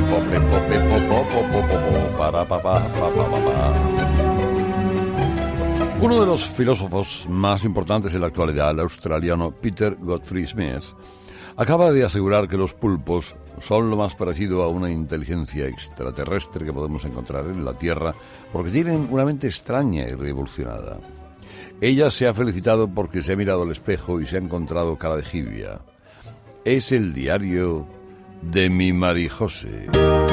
Uno de los filósofos más importantes en la actualidad, el australiano Peter Godfrey Smith, acaba de asegurar que los pulpos son lo más parecido a una inteligencia extraterrestre que podemos encontrar en la Tierra porque tienen una mente extraña y revolucionada. Ella se ha felicitado porque se ha mirado al espejo y se ha encontrado cara de jibia. Es el diario de mi Marijose.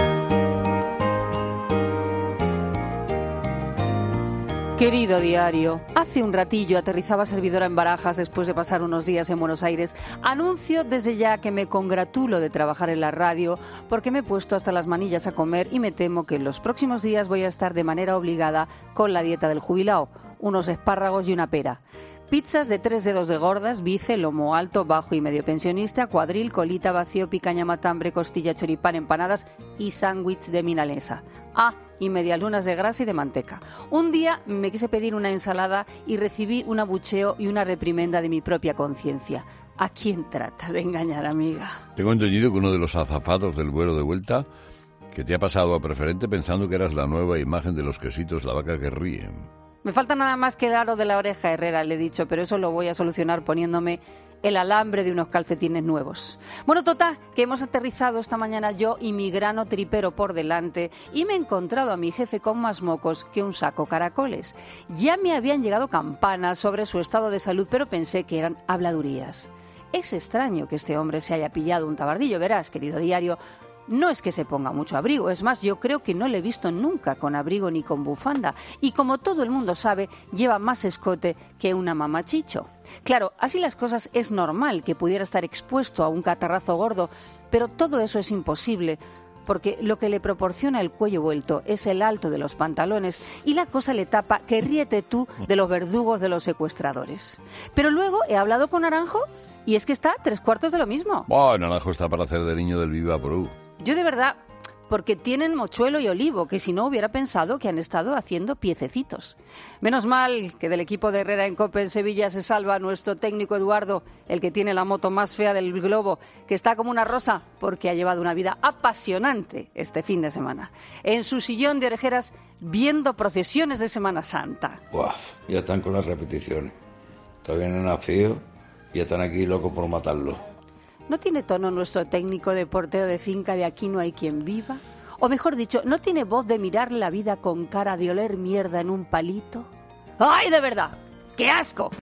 Querido diario, hace un ratillo aterrizaba servidora en Barajas después de pasar unos días en Buenos Aires. Anuncio desde ya que me congratulo de trabajar en la radio porque me he puesto hasta las manillas a comer y me temo que en los próximos días voy a estar de manera obligada con la dieta del jubilao, unos espárragos y una pera. Pizzas de 3 dedos de gordas, bife, lomo alto, bajo y medio pensionista, cuadril, colita, vacío, picaña, matambre, costilla, choripán, empanadas y sándwich de milanesa. Ah, y medialunas de grasa y de manteca. Un día me quise pedir una ensalada y recibí un abucheo y una reprimenda de mi propia conciencia. ¿A quién tratas de engañar, amiga? Tengo entendido que uno de los azafatos del vuelo de vuelta que te ha pasado a preferente pensando que eras la nueva imagen de los quesitos La Vaca que Ríen. Me falta nada más que el aro de la oreja, Herrera, le he dicho, pero eso lo voy a solucionar poniéndome el alambre de unos calcetines nuevos. Bueno, total, que hemos aterrizado esta mañana yo y mi grano tripero por delante y me he encontrado a mi jefe con más mocos que un saco caracoles. Ya me habían llegado campanas sobre su estado de salud, pero pensé que eran habladurías. Es extraño que este hombre se haya pillado un tabardillo, verás, querido diario. No es que se ponga mucho abrigo, es más, yo creo que no le he visto nunca con abrigo ni con bufanda. Y como todo el mundo sabe, lleva más escote que una mamachicho. Claro, así las cosas es normal que pudiera estar expuesto a un catarrazo gordo, pero todo eso es imposible, porque lo que le proporciona el cuello vuelto es el alto de los pantalones y la cosa le tapa que ríete tú de los verdugos de los secuestradores. Pero luego he hablado con Naranjo y es que está 3/4 de lo mismo. Bueno, Naranjo está para hacer de niño del Viva Perú. Yo de verdad, porque tienen mochuelo y olivo, que si no hubiera pensado que han estado haciendo piececitos. Menos mal que del equipo de Herrera en Cope en Sevilla se salva nuestro técnico Eduardo, el que tiene la moto más fea del globo, que está como una rosa porque ha llevado una vida apasionante este fin de semana. En su sillón de orejeras viendo procesiones de Semana Santa. Buah, ya están con las repeticiones. Todavía no han nacido y ya están aquí locos por matarlo. ¿No tiene tono nuestro técnico de porteo de finca de Aquí no hay quien viva? O mejor dicho, ¿no tiene voz de mirar la vida con cara de oler mierda en un palito? ¡Ay, de verdad! ¡Qué asco!